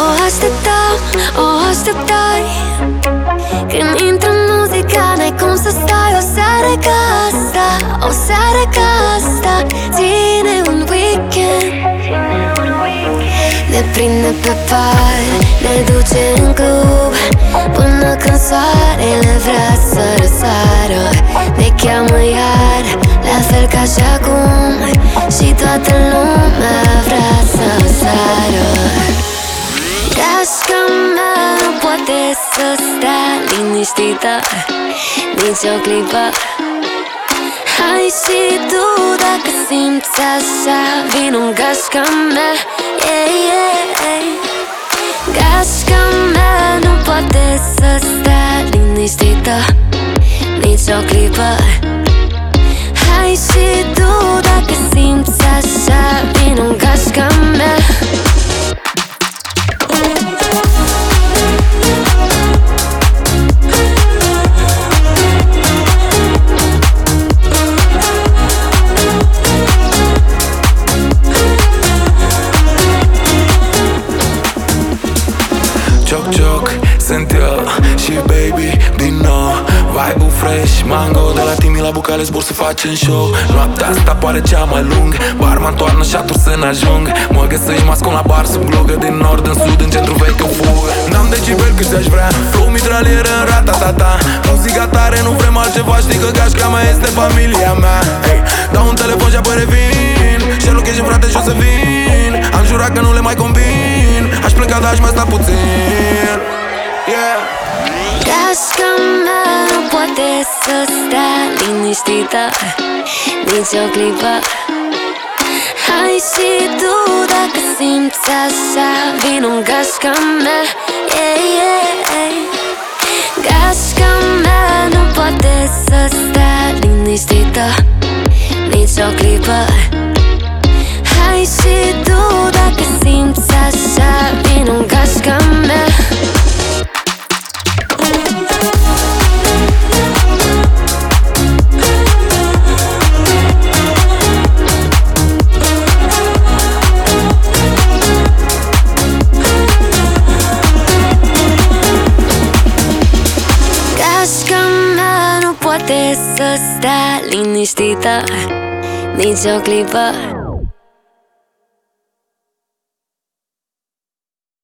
o așteptai. Când intră muzica, n-ai cum să stai. O seară ca asta, o seară ca asta ține un weekend. Ne prinde pe par, ne duce în club până când soarele vrea să răsară. Ne cheamă iar, la fel ca și acum, și toată lumea vrea să sară. Gașca mea nu poate să stea liniștită nici o clipă. Hai și tu dacă simți așa, vino în gașca mea, yeah, yeah. Gașca mea nu poate să stea liniștită nici o clipă. Hai și tu dacă simți așa, vino în gașca mea. Sunt eu și baby din nou, vibe-ul fresh, mango. De la Timi la Bucale zbor să facem show. Noaptea asta pare cea mai lung, barman toarnă șaturi să n-ajung. Mă găsești mascul la bar sub glugă, din nord în sud, în centru vechi în fugă. N-am decibel cât aș vrea, flow mitralieră în rata-ta-ta. Muzica tare, nu vrem altceva, știi că gașca mea este familia mea. Hey, dau un telefon și apoi revin, și location frate și o să vin. Am jurat că nu le mai combin, aș pleca dar aș mai sta puțin. Yeah. Gașca mea nu poate să stea liniștită nici o clipă. Hai și tu dacă simți așa, vino în gașca mea, yeah, yeah. Gașca mea nu poate să stea liniștită nici o clipă. Hai și tu dacă simți așa, vino în gașca mea. Gașca mea nu poate să stea liniștită nici o clipă.